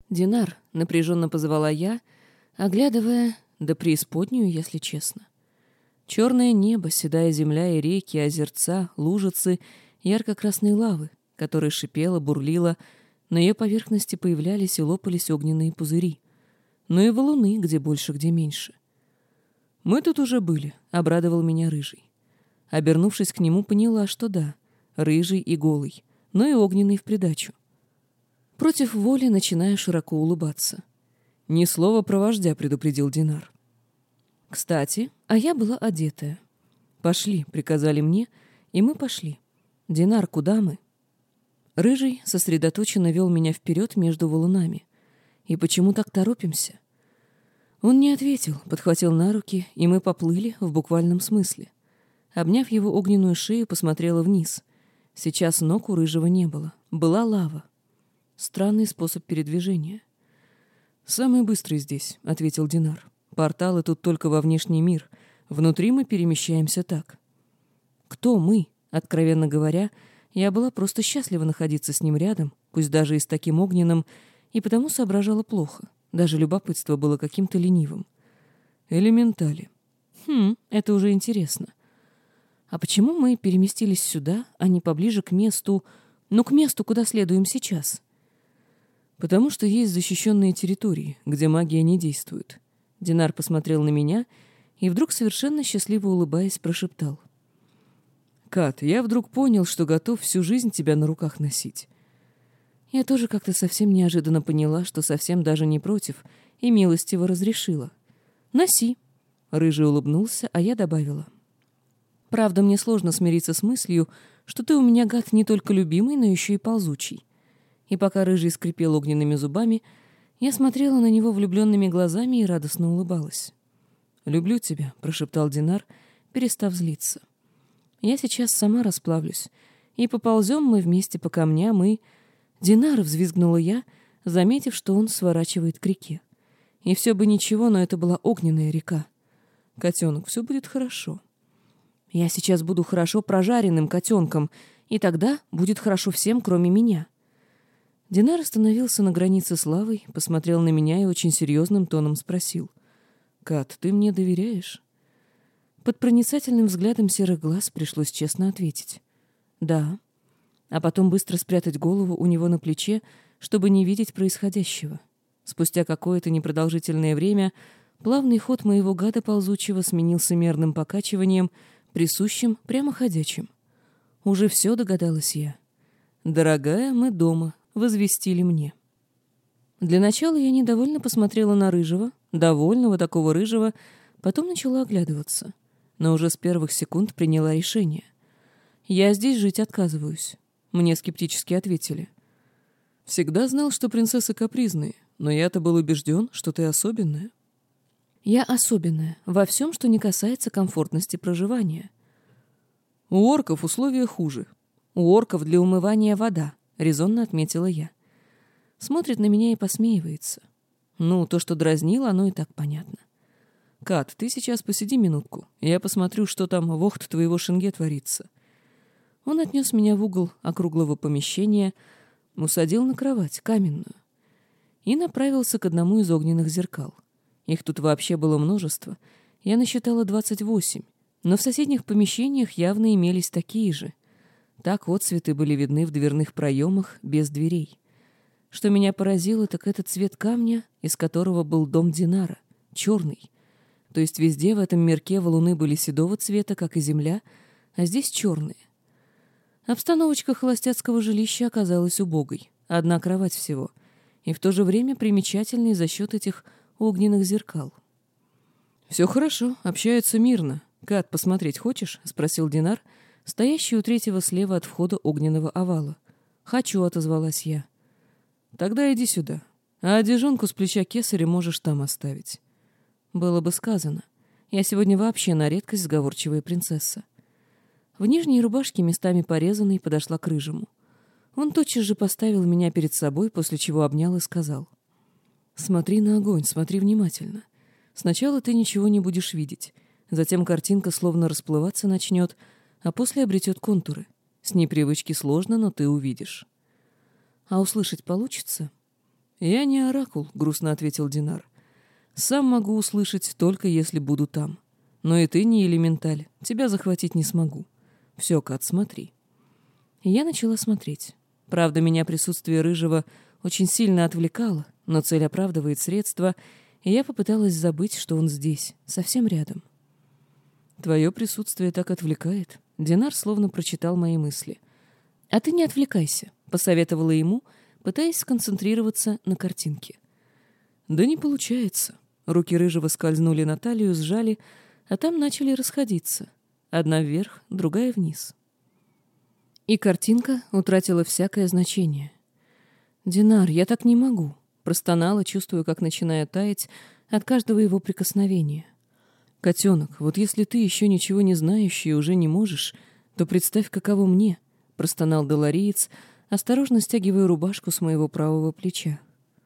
«Динар», — напряженно позвала я, оглядывая, да преисподнюю, если честно. Черное небо, седая земля и реки, озерца, лужицы, ярко-красной лавы, которая шипела, бурлила, на ее поверхности появлялись и лопались огненные пузыри. Но и валуны, где больше, где меньше. «Мы тут уже были», — обрадовал меня Рыжий. Обернувшись к нему, поняла, что да, Рыжий и голый, но и огненный в придачу. Против воли начинаю широко улыбаться. «Ни слова про вождя», — предупредил Динар. Кстати, а я была одетая. «Пошли», — приказали мне, и мы пошли. «Динар, куда мы?» Рыжий сосредоточенно вел меня вперед между валунами. «И почему так торопимся?» Он не ответил, подхватил на руки, и мы поплыли в буквальном смысле. Обняв его огненную шею, посмотрела вниз. Сейчас ног у Рыжего не было. Была лава. Странный способ передвижения. «Самый быстрый здесь», — ответил Динар. «Порталы тут только во внешний мир. Внутри мы перемещаемся так». Кто мы? Откровенно говоря, я была просто счастлива находиться с ним рядом, пусть даже и с таким огненным, и потому соображала плохо. Даже любопытство было каким-то ленивым. Элементали. Это уже интересно. А почему мы переместились сюда, а не поближе к месту, к месту, куда следуем сейчас? Потому что есть защищенные территории, где магия не действует. Динар посмотрел на меня и вдруг, совершенно счастливо улыбаясь, прошептал. «Кат, я вдруг понял, что готов всю жизнь тебя на руках носить». Я тоже как-то совсем неожиданно поняла, что совсем даже не против, и милостиво разрешила. «Носи». Рыжий улыбнулся, а я добавила. «Правда, мне сложно смириться с мыслью, что ты у меня, гад, не только любимый, но еще и ползучий». И пока Рыжий скрипел огненными зубами, я смотрела на него влюбленными глазами и радостно улыбалась. «Люблю тебя», — прошептал Динар, перестав злиться. «Я сейчас сама расплавлюсь, и поползем мы вместе по камням, и...» «Динар!» — взвизгнула я, заметив, что он сворачивает к реке. И все бы ничего, но это была огненная река. «Котенок, все будет хорошо». «Я сейчас буду хорошо прожаренным котенком, и тогда будет хорошо всем, кроме меня». Динар остановился на границе с лавой, посмотрел на меня и очень серьезным тоном спросил. «Кат, ты мне доверяешь?» Под проницательным взглядом серых глаз пришлось честно ответить. «Да». А потом быстро спрятать голову у него на плече, чтобы не видеть происходящего. Спустя какое-то непродолжительное время плавный ход моего гада ползучего сменился мерным покачиванием, присущим прямоходячим. Уже все догадалась я. «Дорогая, мы дома», — возвестили мне. Для начала я недовольно посмотрела на Рыжего, довольного такого Рыжего, потом начала оглядываться. Но уже с первых секунд приняла решение. «Я здесь жить отказываюсь». Мне скептически ответили. «Всегда знал, что принцессы капризные, но я-то был убежден, что ты особенная». «Я особенная во всем, что не касается комфортности проживания». «У орков условия хуже. У орков для умывания вода», — резонно отметила я. Смотрит на меня и посмеивается. То, что дразнило, оно и так понятно. «Кат, ты сейчас посиди минутку, я посмотрю, что там в охт твоего шинге творится». Он отнес меня в угол округлого помещения, усадил на кровать, каменную, и направился к одному из огненных зеркал. Их тут вообще было множество. Я насчитала 28, но в соседних помещениях явно имелись такие же. Так отцветы были видны в дверных проемах без дверей. Что меня поразило, так это цвет камня, из которого был дом Динара, черный. То есть везде в этом мирке валуны были седого цвета, как и земля, а здесь черные. Обстановочка холостяцкого жилища оказалась убогой. Одна кровать всего. И в то же время примечательной за счет этих огненных зеркал. «Все хорошо, общаются мирно. Кат, посмотреть хочешь?» — спросил Динар, стоящий у третьего слева от входа огненного овала. «Хочу», — отозвалась я. «Тогда иди сюда. А одежонку с плеча кесаря можешь там оставить». Было бы сказано. Я сегодня вообще на редкость сговорчивая принцесса. В нижней рубашке, местами порезанной, подошла к Рыжему. Он тотчас же поставил меня перед собой, после чего обнял и сказал. «Смотри на огонь, смотри внимательно. Сначала ты ничего не будешь видеть, затем картинка словно расплываться начнет, а после обретет контуры. С непривычки сложно, но ты увидишь». «А услышать получится?» «Я не оракул», — грустно ответил Динар. «Сам могу услышать, только если буду там. Но и ты не элементаль, тебя захватить не смогу. Все, Кат, смотри». И я начала смотреть. Правда, меня присутствие Рыжего очень сильно отвлекало, но цель оправдывает средства, и я попыталась забыть, что он здесь, совсем рядом. «Твое присутствие так отвлекает». Динар словно прочитал мои мысли. «А ты не отвлекайся», — посоветовала ему, пытаясь сконцентрироваться на картинке. «Да не получается». Руки Рыжего скользнули на талию, сжали, а там начали расходиться. Одна вверх, другая вниз. И картинка утратила всякое значение. «Динар, я так не могу», — простонала, чувствуя, как начинаю таять от каждого его прикосновения. «Котенок, вот если ты еще ничего не знающий и уже не можешь, то представь, каково мне», — простонал долариец, осторожно стягивая рубашку с моего правого плеча.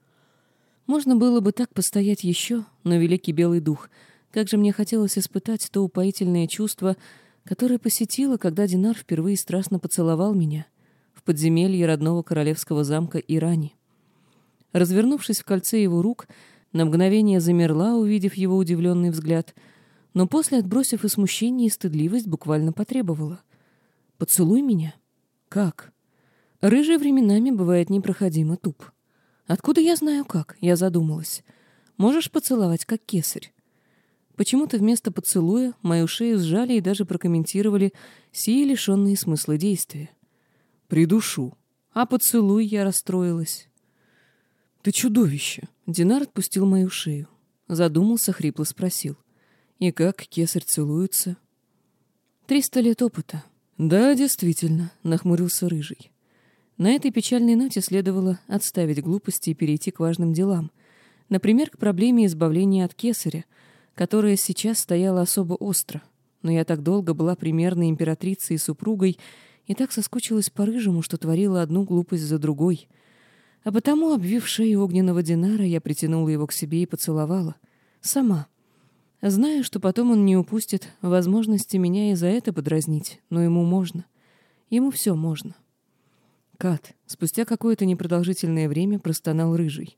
Можно было бы так постоять еще, но великий белый дух, как же мне хотелось испытать то упоительное чувство, которое посетило, когда Динар впервые страстно поцеловал меня в подземелье родного королевского замка Ирани. Развернувшись в кольце его рук, на мгновение замерла, увидев его удивленный взгляд, но после, отбросив и смущение, и стыдливость, буквально потребовала: «Поцелуй меня». «Как?» Рыжий временами бывает непроходимо туп. «Откуда я знаю как?» — я задумалась. «Можешь поцеловать, как кесарь?» Почему-то вместо поцелуя мою шею сжали и даже прокомментировали сие лишенные смысла действия. «Придушу». «А поцелуй?» — я расстроилась. «Ты чудовище!» — Динар отпустил мою шею. Задумался, хрипло спросил: «И как кесарь целуется?» 300 лет опыта. «Да, действительно», — нахмурился Рыжий. На этой печальной ноте следовало отставить глупости и перейти к важным делам. Например, к проблеме избавления от кесаря, которая сейчас стояла особо остро. Но я так долго была примерной императрицей и супругой, и так соскучилась по Рыжему, что творила одну глупость за другой. А потому, обвив шею огненного Динара, я притянула его к себе и поцеловала. Сама. Знаю, что потом он не упустит возможности меня и за это подразнить, но ему можно. Ему все можно. «Кат», спустя какое-то непродолжительное время простонал Рыжий.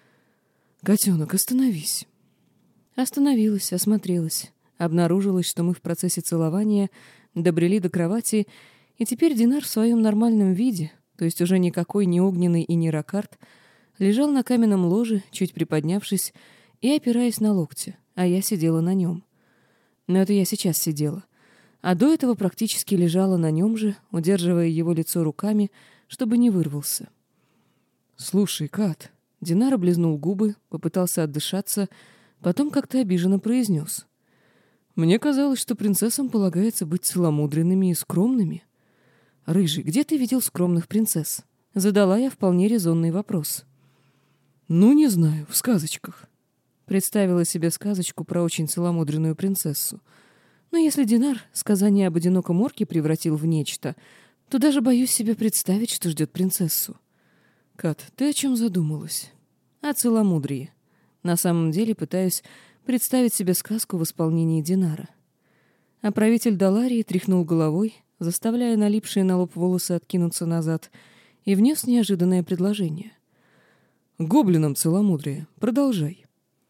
«Котенок, остановись». Остановилась, осмотрелась. Обнаружилось, что мы в процессе целования добрели до кровати, и теперь Динар в своем нормальном виде, то есть уже никакой не огненный и не ракард, лежал на каменном ложе, чуть приподнявшись и опираясь на локти, а я сидела на нем. Но это я сейчас сидела. А до этого практически лежала на нем же, удерживая его лицо руками, чтобы не вырвался. «Слушай, Кат», — Динар облизнул губы, попытался отдышаться, потом как-то обиженно произнес: «Мне казалось, что принцессам полагается быть целомудренными и скромными». «Рыжий, где ты видел скромных принцесс?» Задала я вполне резонный вопрос. «Ну, не знаю, в сказочках». Представила себе сказочку про очень целомудренную принцессу. Но если Динар сказание об одиноком орке превратил в нечто, то даже боюсь себе представить, что ждет принцессу. «Кат, ты о чем задумалась?» «О целомудрии. На самом деле пытаюсь представить себе сказку в исполнении Динара». А правитель Даларии тряхнул головой, заставляя налипшие на лоб волосы откинуться назад, и внес неожиданное предложение. «Гоблинам целомудрие. Продолжай».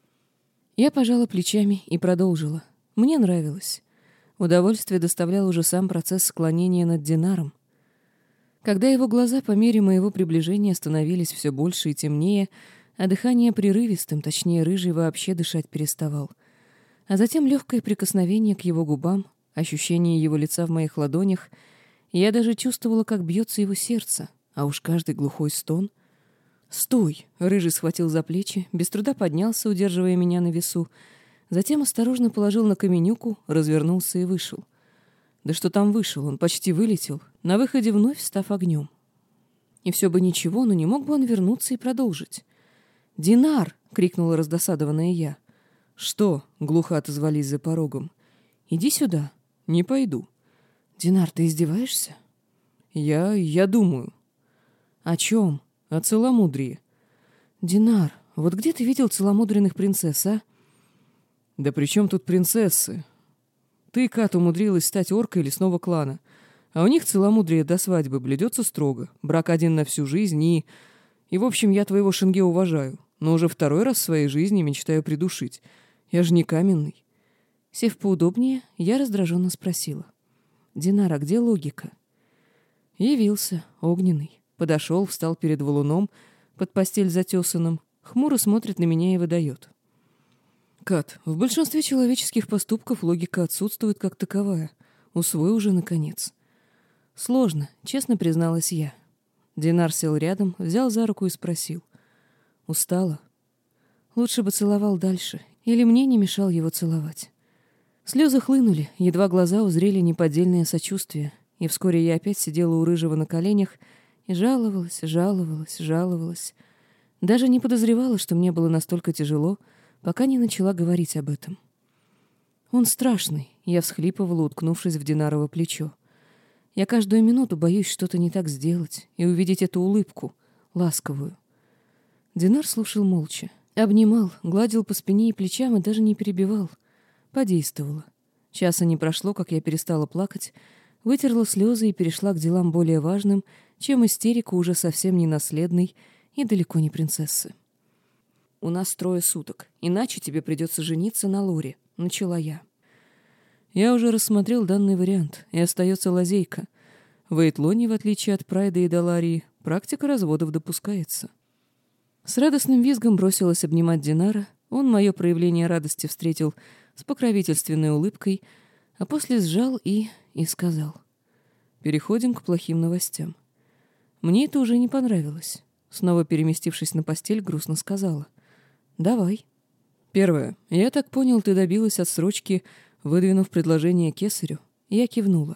Я пожала плечами и продолжила. Мне нравилось. Удовольствие доставлял уже сам процесс склонения над Динаром. Когда его глаза по мере моего приближения становились все больше и темнее, а дыхание прерывистым, точнее, Рыжий вообще дышать переставал. А затем легкое прикосновение к его губам, ощущение его лица в моих ладонях, и я даже чувствовала, как бьется его сердце, а уж каждый глухой стон. «Стой!» — Рыжий схватил за плечи, без труда поднялся, удерживая меня на весу, затем осторожно положил на каменюку, развернулся и вышел. Да что там вышел, он почти вылетел, на выходе вновь став огнем. И все бы ничего, но не мог бы он вернуться и продолжить. «Динар!» — крикнула раздосадованная я. «Что?» — глухо отозвались за порогом. «Иди сюда». «Не пойду». «Динар, ты издеваешься?» Я думаю». «О чем?» «О целомудрии». «Динар, вот где ты видел целомудренных принцесс, а?» «Да при чем тут принцессы? Ты, Кат, умудрилась стать оркой лесного клана, а у них целомудрие до свадьбы блюдется строго, брак один на всю жизнь и И, в общем, я твоего Шенге уважаю, но уже второй раз в своей жизни мечтаю придушить. Я же не каменный». Сев поудобнее, я раздраженно спросила: «Динар, а где логика?» Явился, огненный. Подошел, встал перед валуном, под постель затесанным, хмуро смотрит на меня и выдает: «Кат, в большинстве человеческих поступков логика отсутствует как таковая. Усвой уже, наконец». «Сложно», — честно призналась я. Динар сел рядом, взял за руку и спросил: «Устала?» Лучше бы целовал дальше, или мне не мешал его целовать. Слезы хлынули, едва глаза узрели неподдельное сочувствие, и вскоре я опять сидела у Рыжего на коленях и жаловалась, жаловалась, жаловалась. Даже не подозревала, что мне было настолько тяжело, пока не начала говорить об этом. «Он страшный», — я всхлипывала, уткнувшись в Динарово плечо. «Я каждую минуту боюсь что-то не так сделать и увидеть эту улыбку, ласковую». Динар слушал молча. Обнимал, гладил по спине и плечам и даже не перебивал. Подействовало. Часа не прошло, как я перестала плакать, вытерла слезы и перешла к делам более важным, чем истерика уже совсем не наследной и далеко не принцессы. «У нас 3 суток, иначе тебе придется жениться на Лоре», — начала я. Я уже рассмотрел данный вариант, и остается лазейка. В Эйтлоне, в отличие от Прайда и Даларии, практика разводов допускается. С радостным визгом бросилась обнимать Динара, он мое проявление радости встретил с покровительственной улыбкой, а после сжал и сказал: «Переходим к плохим новостям». Мне это уже не понравилось. Снова переместившись на постель, грустно сказала: «Давай». Первое. Я так понял, ты добилась отсрочки, выдвинув предложение кесарю. Я кивнула.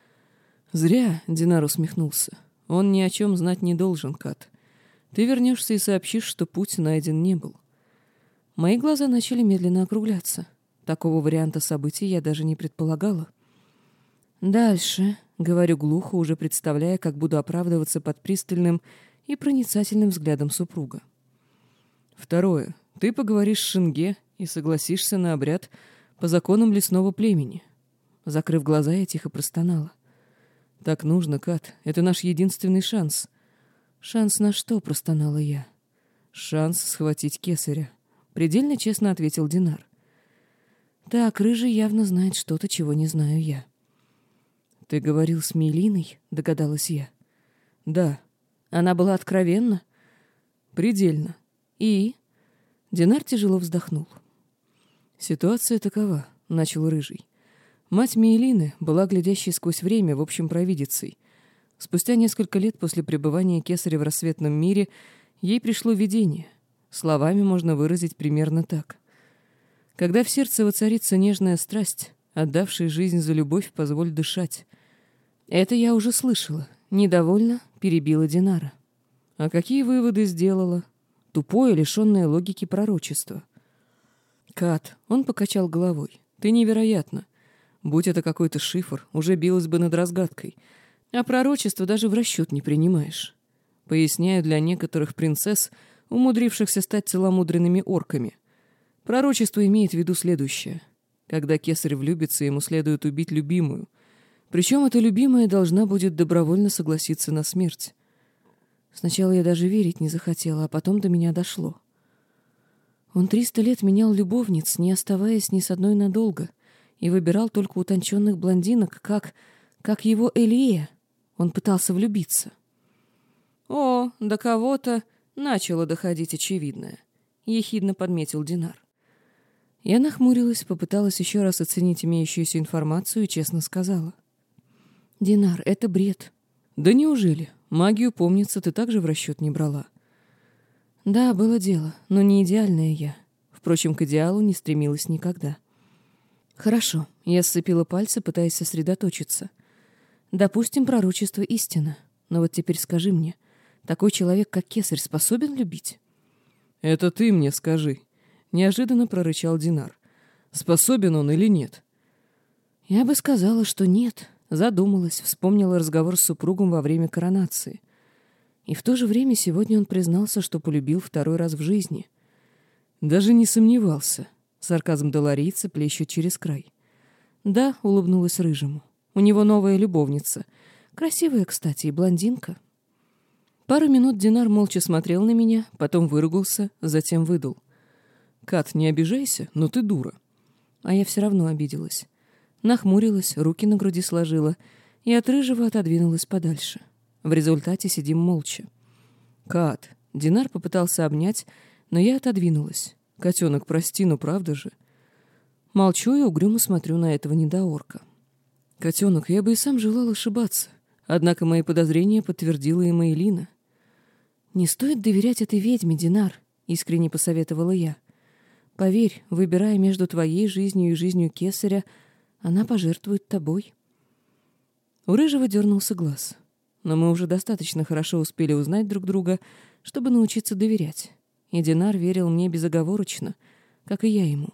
Зря, Динар усмехнулся. Он ни о чем знать не должен, Кат. Ты вернешься и сообщишь, что путь найден не был. Мои глаза начали медленно округляться. Такого варианта событий я даже не предполагала. «Дальше», — говорю глухо, уже представляя, как буду оправдываться под пристальным и проницательным взглядом супруга. Второе. Ты поговоришь с Шенге и согласишься на обряд по законам лесного племени. Закрыв глаза, я тихо простонала. Так нужно, Кат. Это наш единственный шанс. «Шанс на что?» — простонала я. «Шанс схватить кесаря», — предельно честно ответил Динар. «Так, Рыжий явно знает что-то, чего не знаю я». «Ты говорил с Мейлиной?» — догадалась я. «Да». «Она была откровенна?» «Предельно». «И?» Динар тяжело вздохнул. «Ситуация такова», — начал Рыжий. «Мать Мейлины была глядящей сквозь время, в общем, провидицей. Спустя несколько лет после пребывания кесаря в рассветном мире ей пришло видение. Словами можно выразить примерно так. Когда в сердце воцарится нежная страсть, отдавший жизнь за любовь, позволь дышать». «Это я уже слышала. Недовольно перебила Динара». «А какие выводы сделала?» «Тупое, лишенное логики пророчество». «Кат», — он покачал головой, — «ты невероятна. Будь это какой-то шифр, уже билась бы над разгадкой. А пророчество даже в расчет не принимаешь. Поясняю для некоторых принцесс, умудрившихся стать целомудренными орками. Пророчество имеет в виду следующее. Когда кесарь влюбится, ему следует убить любимую. Причем эта любимая должна будет добровольно согласиться на смерть». Сначала я даже верить не захотела, а потом до меня дошло. Он 300 лет менял любовниц, не оставаясь ни с одной надолго, и выбирал только утонченных блондинок, как его Элия. Он пытался влюбиться. «О, до кого-то начало доходить очевидное», — ехидно подметил Динар. Я нахмурилась, попыталась еще раз оценить имеющуюся информацию и честно сказала: «Динар, это бред». «Да неужели? Магию, помнится, ты также в расчет не брала». «Да, было дело, но не идеальная я. Впрочем, к идеалу не стремилась никогда». «Хорошо», — я сцепила пальцы, пытаясь сосредоточиться. «Допустим, пророчество истина. Но вот теперь скажи мне, такой человек, как кесарь, способен любить?» «Это ты мне скажи», — неожиданно прорычал Динар. «Способен он или нет?» Я бы сказала, что нет. Задумалась, вспомнила разговор с супругом во время коронации. И в то же время сегодня он признался, что полюбил 2-й раз в жизни. «Даже не сомневался», — сарказм даларийца плещет через край. «Да», — улыбнулась Рыжему. «У него новая любовница. Красивая, кстати, и блондинка». Пару минут Динар молча смотрел на меня, потом выругался, затем выдал. «Кат, не обижайся, но ты дура». А я все равно обиделась. Нахмурилась, руки на груди сложила и от Рыжего отодвинулась подальше. В результате сидим молча. «Кат!» — Динар попытался обнять, но я отодвинулась. «Котенок, прости, но правда же?» Молчу и угрюмо смотрю на этого недоорка. «Котенок, я бы и сам желал ошибаться. Однако мои подозрения подтвердила и Маэлина». «Не стоит доверять этой ведьме, Динар», — искренне посоветовала я. «Поверь, выбирая между твоей жизнью и жизнью Кесаря, она пожертвует тобой». У Рыжего дернулся глаз. Но мы уже достаточно хорошо успели узнать друг друга, чтобы научиться доверять. И Динар верил мне безоговорочно, как и я ему.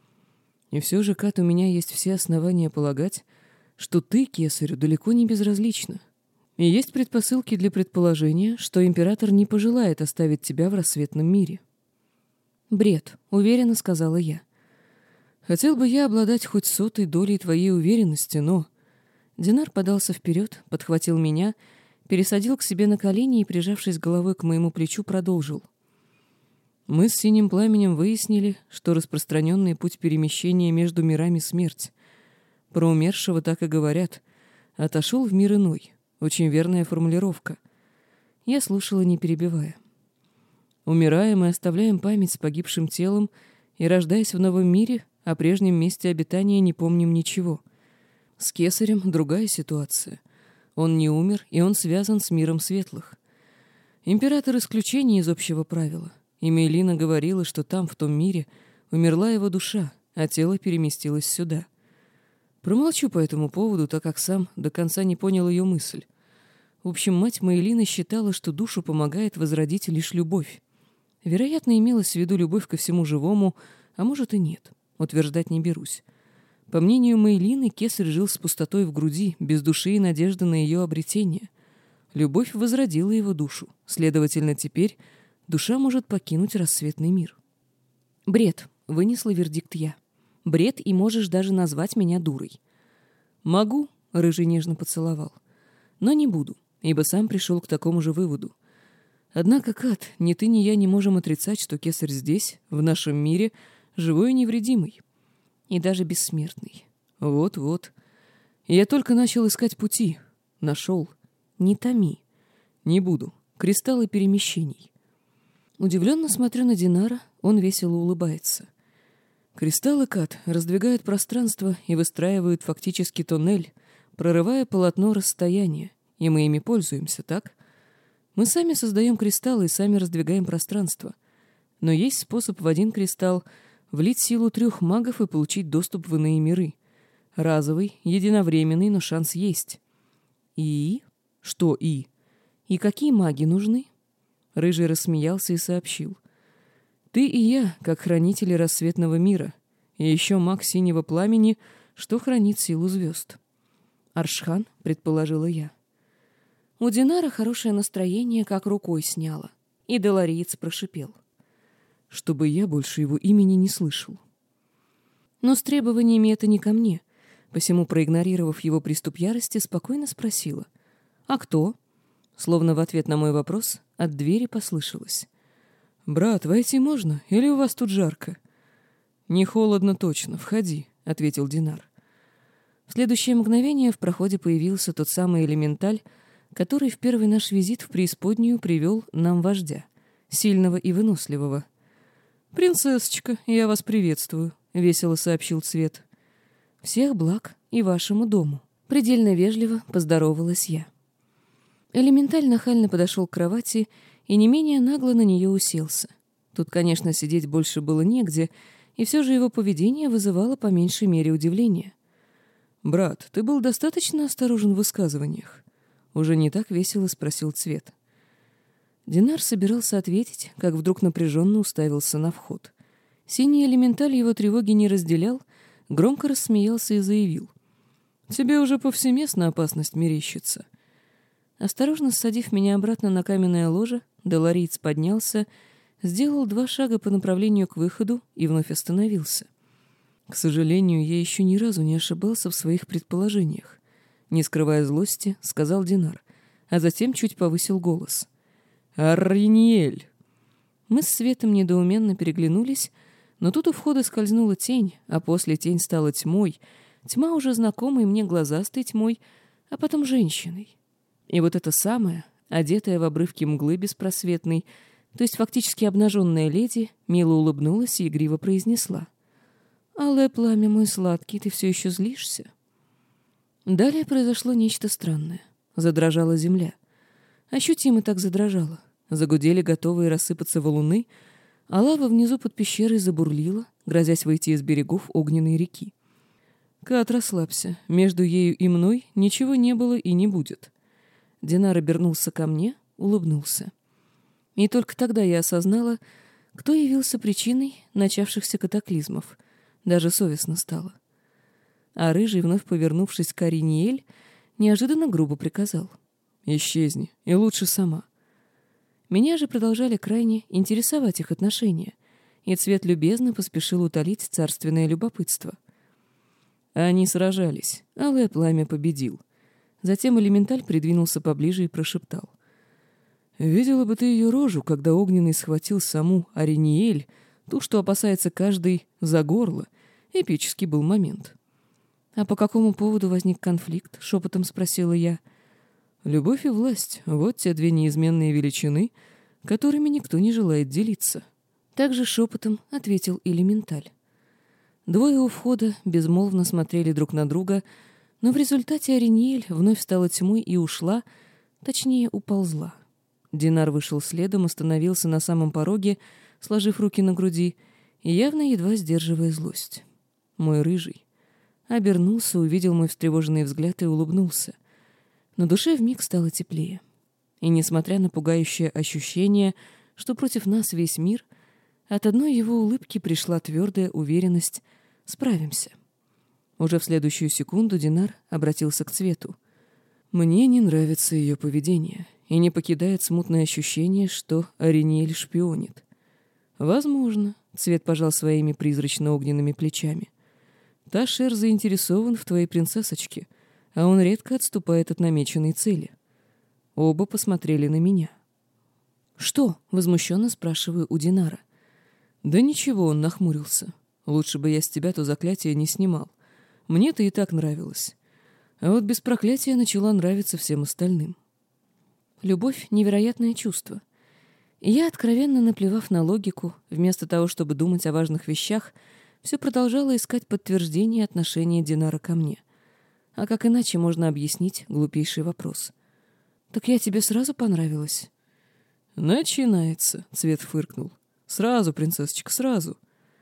И все же, Кат, у меня есть все основания полагать, что ты, Кесарю, далеко не безразлична. И есть предпосылки для предположения, что император не пожелает оставить тебя в рассветном мире. «Бред», — уверенно сказала я. «Хотел бы я обладать хоть сотой долей твоей уверенности, но...» Динар подался вперед, подхватил меня, пересадил к себе на колени и, прижавшись головой к моему плечу, продолжил. «Мы с Синим Пламенем выяснили, что распространенный путь перемещения между мирами — смерть. Про умершего так и говорят. Отошел в мир иной. Очень верная формулировка». Я слушала, не перебивая. «Умирая, мы оставляем память с погибшим телом и, рождаясь в новом мире, о прежнем месте обитания не помним ничего. С Кесарем другая ситуация. Он не умер, и он связан с миром светлых. Император — исключение из общего правила. И Мейлина говорила, что там, в том мире, умерла его душа, а тело переместилось сюда. Промолчу по этому поводу, так как сам до конца не понял ее мысль. В общем, мать Мейлины считала, что душу помогает возродить лишь любовь. Вероятно, имелась в виду любовь ко всему живому, а может и нет. Утверждать не берусь. По мнению Мейлины, Кесарь жил с пустотой в груди, без души и надежды на ее обретение. Любовь возродила его душу. Следовательно, теперь душа может покинуть рассветный мир. «Бред», — вынесла вердикт я. «Бред, и можешь даже назвать меня дурой». «Могу», — Рыжий нежно поцеловал. «Но не буду, ибо сам пришел к такому же выводу. Однако, Кат, ни ты, ни я не можем отрицать, что Кесарь здесь, в нашем мире, живой и невредимый. И даже бессмертный. Вот-вот. Я только начал искать пути. Нашел. Не томи. Не буду. Кристаллы перемещений». Удивленно смотрю на Динара, он весело улыбается. «Кристаллы, Кат, раздвигают пространство и выстраивают фактически тоннель, прорывая полотно расстояния, и мы ими пользуемся, так? Мы сами создаем кристаллы и сами раздвигаем пространство. Но есть способ в один кристалл влить силу 3 магов и получить доступ в иные миры. Разовый, единовременный, но шанс есть. И? Что и? И какие маги нужны?» Рыжий рассмеялся и сообщил. «Ты и я, как хранители рассветного мира, и еще маг Синего Пламени, что хранит силу звезд». «Аршхан», — предположила я. У Динара хорошее настроение как рукой сняло, и Долориец прошипел. «Чтобы я больше его имени не слышал». Но с требованиями это не ко мне, посему, проигнорировав его приступ ярости, спокойно спросила. «А кто?» Словно в ответ на мой вопрос от двери послышалось. «Брат, войти можно? Или у вас тут жарко?» «Не холодно точно, входи», — ответил Динар. В следующее мгновение в проходе появился тот самый элементаль, который в первый наш визит в преисподнюю привел нам вождя, сильного и выносливого. «Принцессочка, я вас приветствую», — весело сообщил Цвет. «Всех благ и вашему дому», — предельно вежливо поздоровалась я. Элементаль нахально подошел к кровати и не менее нагло на нее уселся. Тут, конечно, сидеть больше было негде, и все же его поведение вызывало по меньшей мере удивление. «Брат, ты был достаточно осторожен в высказываниях?» Уже не так весело спросил Цвет. Динар собирался ответить, как вдруг напряженно уставился на вход. Синий элементаль его тревоги не разделял, громко рассмеялся и заявил. «Тебе уже повсеместно опасность мерещится». Осторожно ссадив меня обратно на каменное ложе, Долориец поднялся, сделал 2 шага по направлению к выходу и вновь остановился. «К сожалению, я еще ни разу не ошибался в своих предположениях», — не скрывая злости, сказал Динар, а затем чуть повысил голос. Ариниэль!» Мы с Светом недоуменно переглянулись, но тут у входа скользнула тень, а после тень стала тьмой, тьма уже знакомой мне глазастой тьмой, а потом женщиной. И вот эта самая, одетая в обрывки мглы беспросветной, то есть фактически обнаженная леди, мило улыбнулась и игриво произнесла: «Алое пламя, мой сладкий, ты все еще злишься?» Далее произошло нечто странное. Задрожала земля. Ощутимо так задрожала. Загудели готовые рассыпаться валуны, а лава внизу под пещерой забурлила, грозясь выйти из берегов огненной реки. «Кат, расслабься. Между ею и мной ничего не было и не будет». Динар обернулся ко мне, улыбнулся. И только тогда я осознала, кто явился причиной начавшихся катаклизмов. Даже совестно стало. А рыжий, вновь повернувшись к Ариниэль, неожиданно грубо приказал: «Исчезни, и лучше сама». Меня же продолжали крайне интересовать их отношения, и Цвет любезно поспешил утолить царственное любопытство. Они сражались, алое пламя победил. Затем элементаль придвинулся поближе и прошептал: «Видела бы ты ее рожу, когда огненный схватил саму Ариниэль, ту, что опасается каждый, за горло. Эпический был момент». «А по какому поводу возник конфликт?» — шепотом спросила я. «Любовь и власть — вот те две неизменные величины, которыми никто не желает делиться». Также шепотом ответил элементаль. Двое у входа безмолвно смотрели друг на друга, но в результате Ариниэль вновь стала тьмой и ушла, точнее, уползла. Динар вышел следом, остановился на самом пороге, сложив руки на груди, и явно едва сдерживая злость. Мой рыжий обернулся, увидел мой встревоженный взгляд и улыбнулся. На душе вмиг стало теплее. И несмотря на пугающее ощущение, что против нас весь мир, от одной его улыбки пришла твердая уверенность: справимся. Уже в следующую секунду Динар обратился к Цвету. «Мне не нравится ее поведение, и не покидает смутное ощущение, что Ариниэль шпионит». «Возможно», — Цвет пожал своими призрачно-огненными плечами. «Ташер заинтересован в твоей принцессочке, а он редко отступает от намеченной цели». Оба посмотрели на меня. «Что?» — возмущенно спрашиваю у Динара. «Да ничего», — он нахмурился. «Лучше бы я с тебя то заклятие не снимал. Мне-то и так нравилось. А вот без проклятия начала нравиться всем остальным». Любовь — невероятное чувство. И я, откровенно наплевав на логику, вместо того, чтобы думать о важных вещах, все продолжала искать подтверждение отношения Динара ко мне. А как иначе можно объяснить глупейший вопрос? «Так я тебе сразу понравилась?» «Начинается», — Цвет фыркнул. «Сразу, принцессочка, сразу».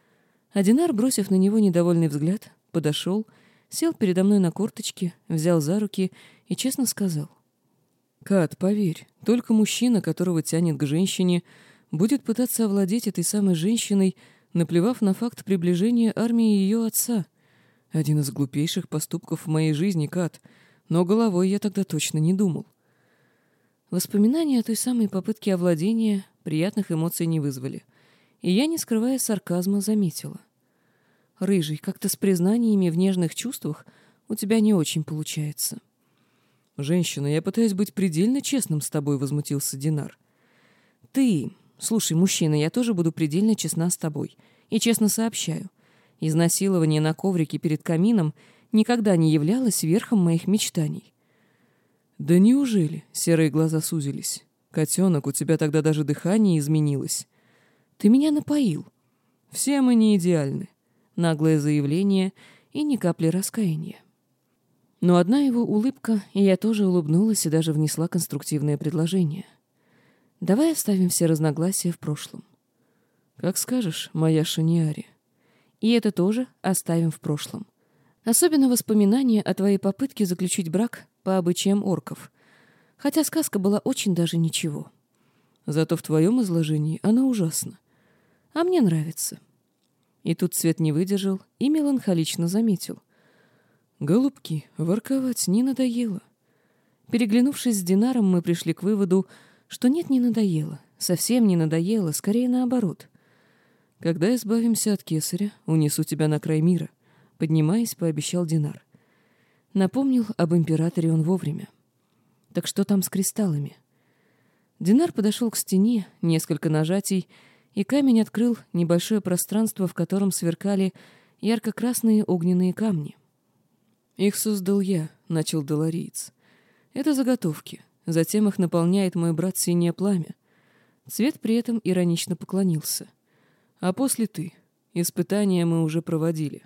А Динар, бросив на него недовольный взгляд, подошел, сел передо мной на корточки, взял за руки и честно сказал: «Кат, поверь, только мужчина, которого тянет к женщине, будет пытаться овладеть этой самой женщиной, наплевав на факт приближения армии ее отца. Один из глупейших поступков в моей жизни, Кат, но головой я тогда точно не думал». Воспоминания о той самой попытке овладения приятных эмоций не вызвали, и я, не скрывая сарказма, заметила: «Рыжий, как-то с признаниями в нежных чувствах у тебя не очень получается». «Женщина, я пытаюсь быть предельно честным с тобой», — возмутился Динар. Слушай, мужчина, я тоже буду предельно честна с тобой. И честно сообщаю, изнасилование на коврике перед камином никогда не являлось верхом моих мечтаний». «Да неужели?» — серые глаза сузились. «Котенок, у тебя тогда даже дыхание изменилось». «Ты меня напоил». «Все мы не идеальны». Наглое заявление и ни капли раскаяния. Но одна его улыбка, и я тоже улыбнулась и даже внесла конструктивное предложение. «Давай оставим все разногласия в прошлом». «Как скажешь, моя Шаниари». «И это тоже оставим в прошлом. Особенно воспоминания о твоей попытке заключить брак по обычаям орков. Хотя сказка была очень даже ничего. Зато в твоем изложении она ужасна. А мне нравится». И тут Цвет не выдержал и меланхолично заметил: «Голубки, ворковать не надоело». Переглянувшись с Динаром, мы пришли к выводу, что нет, не надоело, совсем не надоело, скорее наоборот. «Когда избавимся от кесаря, унесу тебя на край мира», — поднимаясь, пообещал Динар. Напомнил об императоре он вовремя. «Так что там с кристаллами?» Динар подошел к стене, несколько нажатий, и камень открыл небольшое пространство, в котором сверкали ярко-красные огненные камни. «Их создал я», — начал долариец. «Это заготовки. Затем их наполняет мой брат Синее Пламя». Цвет при этом иронично поклонился. «А после ты. Испытания мы уже проводили».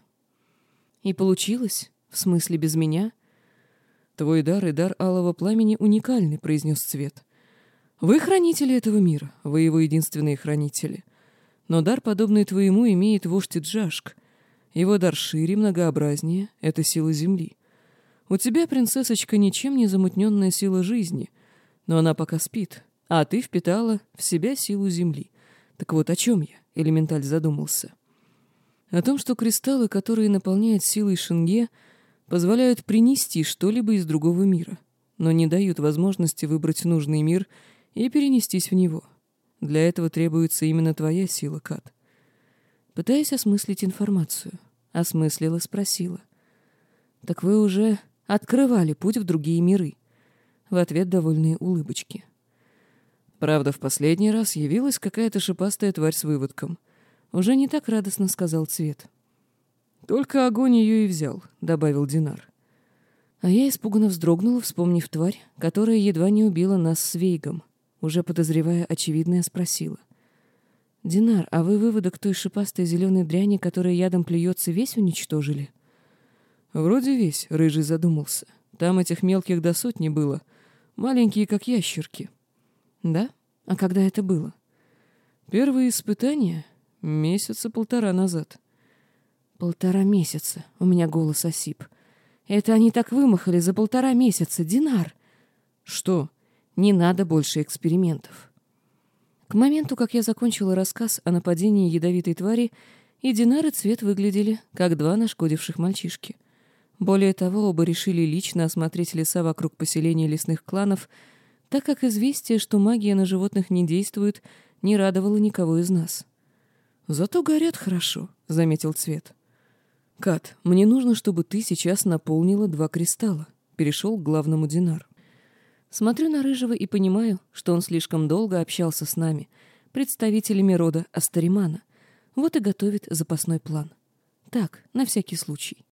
«И получилось? В смысле, без меня?» «Твой дар и дар Алого Пламени уникальны», — произнес Цвет. «Вы хранители этого мира, вы его единственные хранители. Но дар, подобный твоему, имеет вождь Джашк. Его дар шире, многообразнее — это сила Земли. У тебя, принцессочка, ничем не замутненная сила жизни, но она пока спит, а ты впитала в себя силу Земли. Так вот о чем я?» — элементаль задумался. «О том, что кристаллы, которые наполняют силой Шенге, позволяют принести что-либо из другого мира, но не дают возможности выбрать нужный мир и перенестись в него. Для этого требуется именно твоя сила, Кат». Пытаясь осмыслить информацию, осмыслила, спросила. «Так вы уже открывали путь в другие миры?» В ответ довольные улыбочки. «Правда, в последний раз явилась какая-то шипастая тварь с выводком». Уже не так радостно сказал Цвет. «Только огонь ее и взял», — добавил Динар. А я испуганно вздрогнула, вспомнив тварь, которая едва не убила нас с Вейгом. Уже подозревая очевидное, спросила. «Динар, а вы выводок той шипастой зеленой дряни, которая ядом плюется, весь уничтожили?» «Вроде весь», — Рыжий задумался. «Там этих мелких до сотни было. Маленькие, как ящерки». «Да? А когда это было?» «Первые испытания? Месяца 1,5 назад». 1,5 месяца. У меня голос осип. Это они так вымахали за 1,5 месяца, Динар. «Что?» Не надо больше экспериментов. К моменту, как я закончила рассказ о нападении ядовитой твари, и Динар, и Цвет выглядели как два нашкодивших мальчишки. Более того, оба решили лично осмотреть леса вокруг поселения лесных кланов, так как известие, что магия на животных не действует, не радовало никого из нас. «Зато горят хорошо», — заметил Цвет. «Кат, мне нужно, чтобы ты сейчас наполнила 2 кристалла», — перешел к главному Динар. Смотрю на Рыжего и понимаю, что он слишком долго общался с нами, представителями рода Астаримана. Вот и готовит запасной план. Так, на всякий случай.